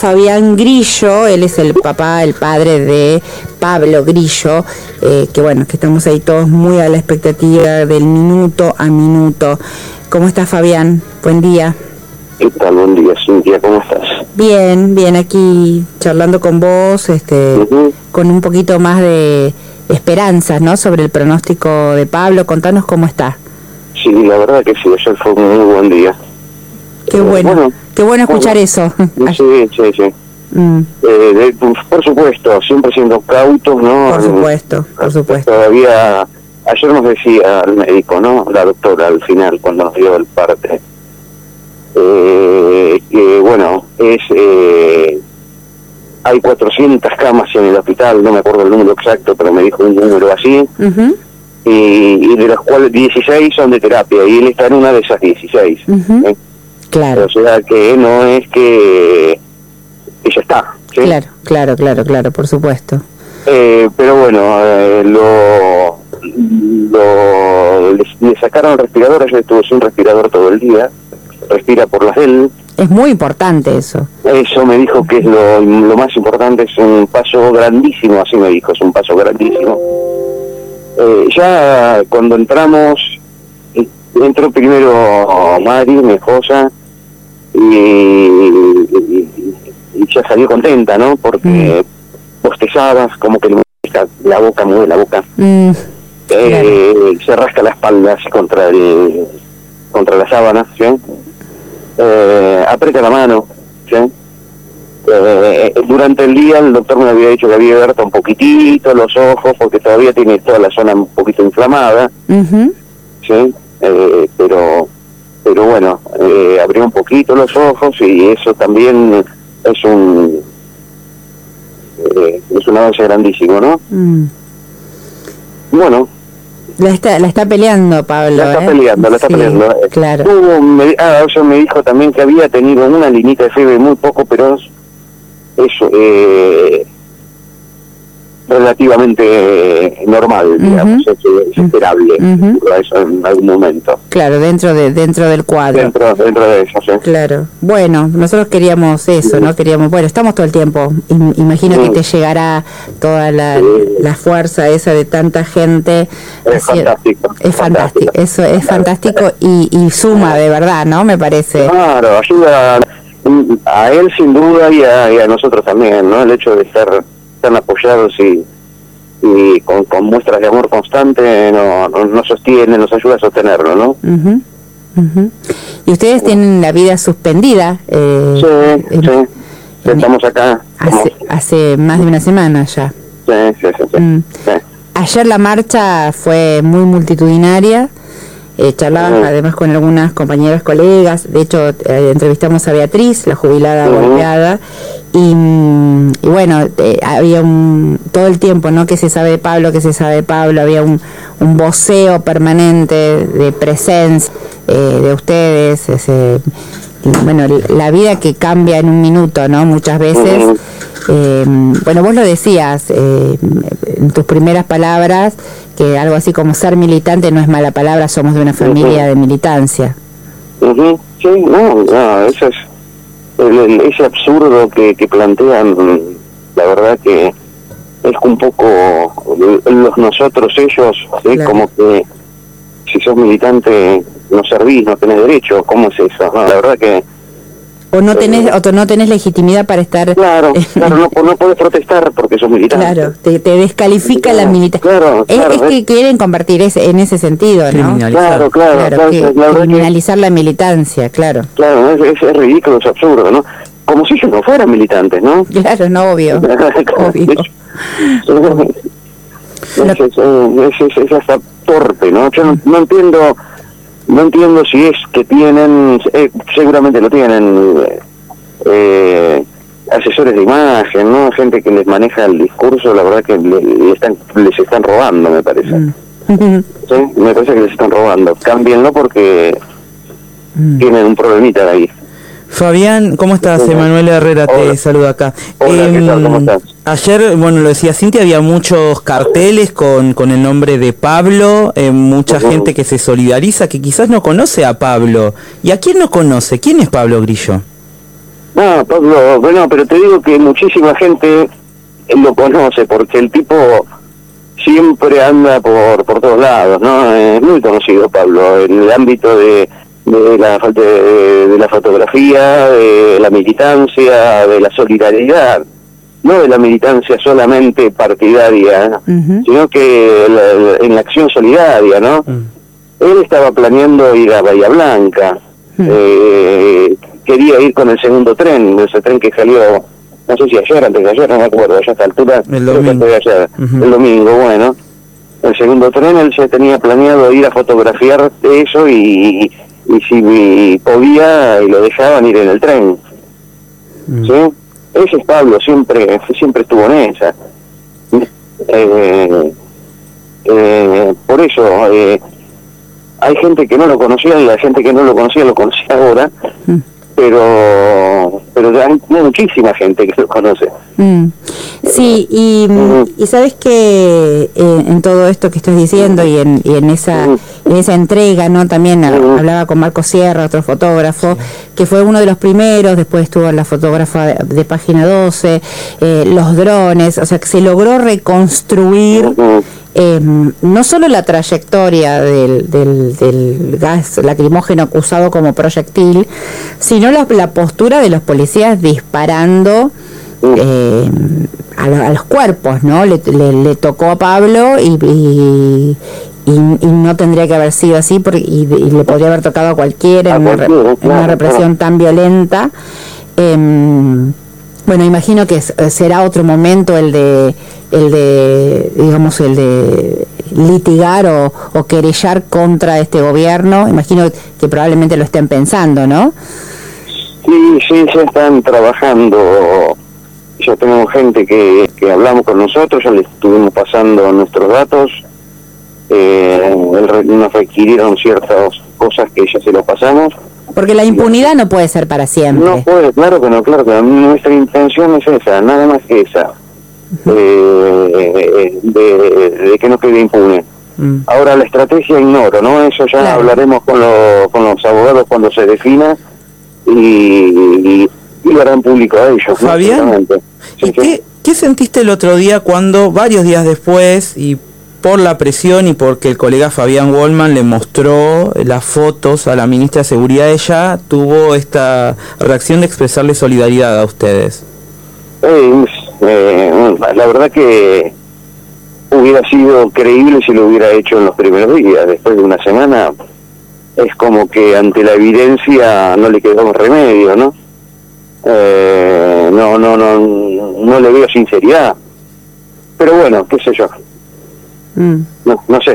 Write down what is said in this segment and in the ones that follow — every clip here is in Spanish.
Fabián Grillo, él es el papá, el padre de Pablo Grillo, que bueno, que estamos ahí todos muy a la expectativa del minuto a minuto. ¿Cómo estás, Fabián? Buen día. ¿Qué tal? Buen día, Cintia, ¿cómo estás? Bien, bien, aquí charlando con vos, con un poquito más de esperanzas, ¿no?, sobre el pronóstico de Pablo. Contanos cómo está. Sí, la verdad que sí, ayer fue un muy buen día. Qué bueno, qué bueno escuchar eso. Sí. Por supuesto, siempre siendo cautos, ¿no? Por supuesto. Todavía, ayer nos decía el médico, ¿no?, la doctora al final, cuando nos dio el parte, que bueno, hay 400 camas en el hospital, no me acuerdo el número exacto, pero me dijo un número así, y de las cuales 16 son de terapia, y él está en una de esas 16. Claro. O sea que no es que ya está, ¿sí? Claro, por supuesto. Pero bueno, le sacaron el respirador, ayer estuvo sin respirador todo el día, respira por las de él. Es muy importante eso. Eso me dijo que es lo más importante, es un paso grandísimo, así me dijo, es un paso grandísimo. Ya cuando entró primero Mari, mi esposa, y ya salió contenta, ¿no? Porque bostezabas, como que la boca, mueve la boca, se rasca la espalda así contra la sábana, ¿sí? Aprieta la mano, ¿sí? Durante el día el doctor me había dicho que había abierto un poquitito los ojos porque todavía tiene toda la zona un poquito inflamada, ¿sí? Pero bueno, abrió un poquito los ojos y eso también es un avance grandísimo, ¿no? Bueno, la está peleando, Pablo. La está peleando. Claro. Ella me dijo también que había tenido una linita de fiebre, muy poco, pero eso relativamente normal, digamos, es esperable, eso en algún momento. Claro, dentro del cuadro. Dentro de eso, sí. Claro. Bueno, nosotros queríamos eso, ¿no? Bueno, estamos todo el tiempo. Imagino que te llegará toda la fuerza esa de tanta gente. Es fantástico. Es fantástico. Eso es fantástico y suma, de verdad, ¿no? Me parece. Claro, ayuda a él sin duda y a nosotros también, ¿no? El hecho de estar tan apoyados y con muestras de amor constante nos sostiene, nos ayuda a sostenerlo, ¿no? Y ustedes tienen la vida suspendida. Sí. Estamos acá. Hace más de una semana ya. Sí. Ayer la marcha fue muy multitudinaria. Charlaba además con algunas compañeras, colegas. De hecho, entrevistamos a Beatriz, la jubilada golpeada. Y bueno, había todo el tiempo, ¿no?, que se sabe de Pablo, había un voceo permanente de presencia de ustedes, bueno, la vida que cambia en un minuto, ¿no?, muchas veces. Bueno, vos lo decías en tus primeras palabras, que algo así como ser militante no es mala palabra, somos de una familia de militancia. Sí, no, eso es ese absurdo que plantean, la verdad que es un poco los nosotros, ellos, ¿sí? Claro. Como que si sos militante no servís, no tenés derecho. ¿Cómo es eso? No, la verdad que o no tenés legitimidad para estar. Claro, no podés protestar porque sos militante. Claro, te descalifica la militancia. Claro, es que quieren convertir en ese sentido, ¿no? Claro, criminalizar la militancia, claro. Claro, es ridículo, es absurdo, ¿no? Como si ellos no fueran militantes, ¿no? Claro, no, obvio. Es hasta torpe, ¿no? Yo no entiendo si es que tienen, seguramente lo tienen, asesores de imagen, ¿no? Gente que les maneja el discurso, la verdad que les están robando, me parece. ¿Sí? Me parece que les están robando. Cámbienlo porque tienen un problemita de ahí. Fabián, ¿cómo estás? Emanuel Herrera te saluda acá. Hola, ¿qué tal? ¿Cómo estás? Ayer, bueno, lo decía Cintia, había muchos carteles con el nombre de Pablo, mucha gente que se solidariza, que quizás no conoce a Pablo. ¿Y a quién no conoce? ¿Quién es Pablo Grillo? No, Pablo, bueno, pero te digo que muchísima gente lo conoce, porque el tipo siempre anda por todos lados, ¿no? Es muy conocido Pablo, en el ámbito de la fotografía, de la militancia, de la solidaridad, no de la militancia solamente partidaria, sino que en la acción solidaria, ¿no? Él estaba planeando ir a Bahía Blanca, quería ir con el segundo tren, ese tren que salió, no sé si ayer, antes de ayer, no me acuerdo, ya a esta altura, el domingo. El domingo, bueno, el segundo tren él se tenía planeado ir a fotografiar eso y si podía y lo dejaban ir en el tren, ¿sí? Ese es Pablo, siempre estuvo en esa. Por eso hay gente que no lo conocía y la gente que no lo conocía ahora, pero hay muchísima gente que lo conoce. Sí, y sabes que en todo esto que estás diciendo y en esa entrega, ¿no? También hablaba con Marco Sierra, otro fotógrafo, que fue uno de los primeros, después estuvo la fotógrafa de Página 12, los drones, o sea que se logró reconstruir no solo la trayectoria del gas lacrimógeno usado como proyectil, sino la postura de los policías disparando a los cuerpos, ¿no? Le tocó a Pablo y no tendría que haber sido así y le podría haber tocado a cualquiera en una represión tan violenta. Bueno, imagino que será otro momento el de litigar o querellar contra este gobierno. Imagino que probablemente lo estén pensando, ¿no? Sí, ya están trabajando. Ya tenemos gente que hablamos con nosotros, ya les estuvimos pasando nuestros datos, nos requirieron ciertas cosas que ya se los pasamos. Porque la impunidad no puede ser para siempre. No puede, claro que no, nuestra intención es esa, nada más que esa, de que no quede impune. Ahora la estrategia ignoro, ¿no? Eso ya hablaremos con los abogados cuando se defina y lo harán público a ellos. Fabián, ¿y qué sentiste el otro día cuando varios días después y por la presión y porque el colega Fabián Waldman le mostró las fotos a la ministra de Seguridad, ella tuvo esta reacción de expresarle solidaridad a ustedes? La verdad que hubiera sido creíble si lo hubiera hecho en los primeros días. Después de una semana es como que ante la evidencia no le quedó remedio, ¿no? No le veo sinceridad, pero bueno, qué sé yo. No sé,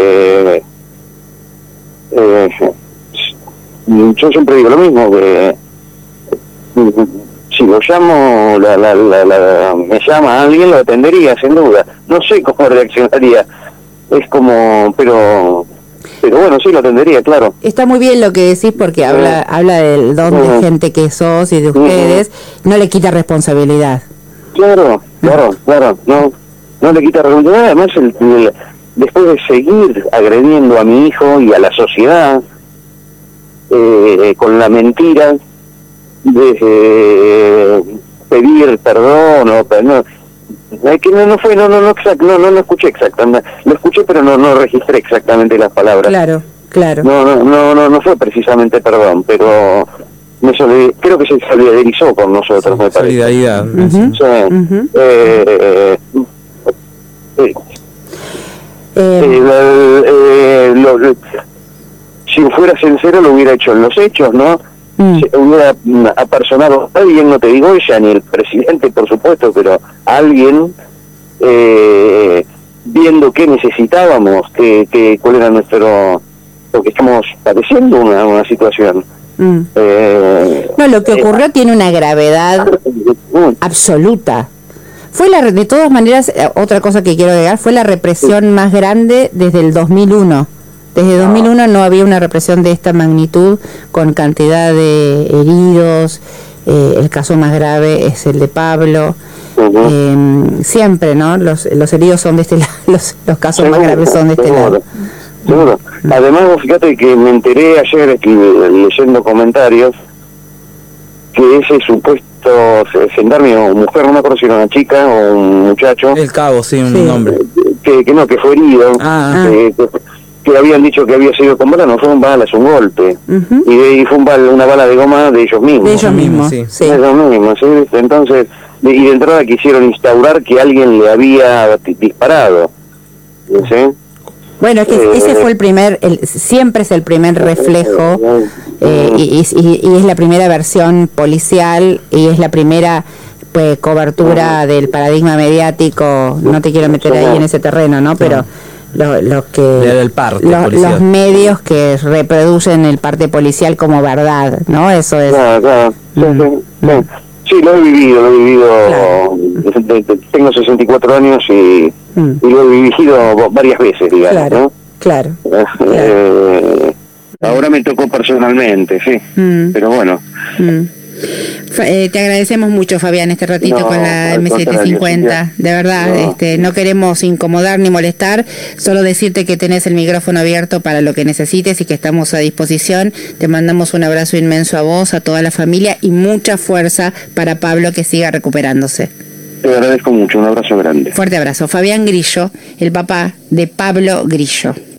yo siempre digo lo mismo, que si lo llamo, me llama alguien, lo atendería sin duda. No sé cómo reaccionaría, es como, pero bueno, sí lo atendería, claro. Está muy bien lo que decís porque habla del don de gente que sos y de ustedes, no le quita responsabilidad. Claro, no le quita responsabilidad, además después de seguir agrediendo a mi hijo y a la sociedad con la mentira de pedir perdón no escuché exactamente, lo escuché pero no registré exactamente las palabras. Claro. No fue precisamente perdón, pero creo que se solidarizó con nosotros, me parece. Solidaridad. Si fuera sincero lo hubiera hecho en los hechos, ¿no? Se hubiera apersonado a alguien, no te digo ella ni el presidente, por supuesto, pero alguien viendo qué necesitábamos, cuál era porque estamos padeciendo una situación. No, lo que ocurrió tiene una gravedad absoluta. Fue de todas maneras, otra cosa que quiero agregar, fue la represión más grande desde el 2001. Desde 2001 no había una represión de esta magnitud, con cantidad de heridos. El caso más grave es el de Pablo. Siempre, ¿no? Los heridos son de este lado, los casos más graves son de este lado. Seguro. Además, fíjate que me enteré ayer leyendo comentarios que ese supuesto gendarme o mujer, no me acuerdo si era una chica o un muchacho, El cabo, sí, un hombre. que fue herido, que habían dicho que había sido con bala, no fueron balas, un golpe, y fue una bala de goma de ellos mismos. De ellos mismos, sí. De ellos mismos, ¿sí? Entonces, y de entrada quisieron instaurar que alguien le había disparado, ¿sí? Bueno, es que ese fue siempre es el primer reflejo, y es la primera versión policial, y es la primera pues cobertura del paradigma mediático. No te quiero meter ahí en ese terreno, ¿no? Pero los medios que reproducen el parte policial como verdad, ¿no? Eso es. Claro. Sí, lo he vivido. Claro. Tengo 64 años y lo he vivido varias veces, digamos, ¿no? Claro. Ahora me tocó personalmente, sí, pero bueno. Te agradecemos mucho, Fabián, este ratito con la M750, de verdad. No queremos incomodar ni molestar, solo decirte que tenés el micrófono abierto para lo que necesites y que estamos a disposición. Te mandamos un abrazo inmenso a vos, a toda la familia, y mucha fuerza para Pablo, que siga recuperándose. Te agradezco mucho, un abrazo grande. Fuerte abrazo. Fabián Grillo, el papá de Pablo Grillo.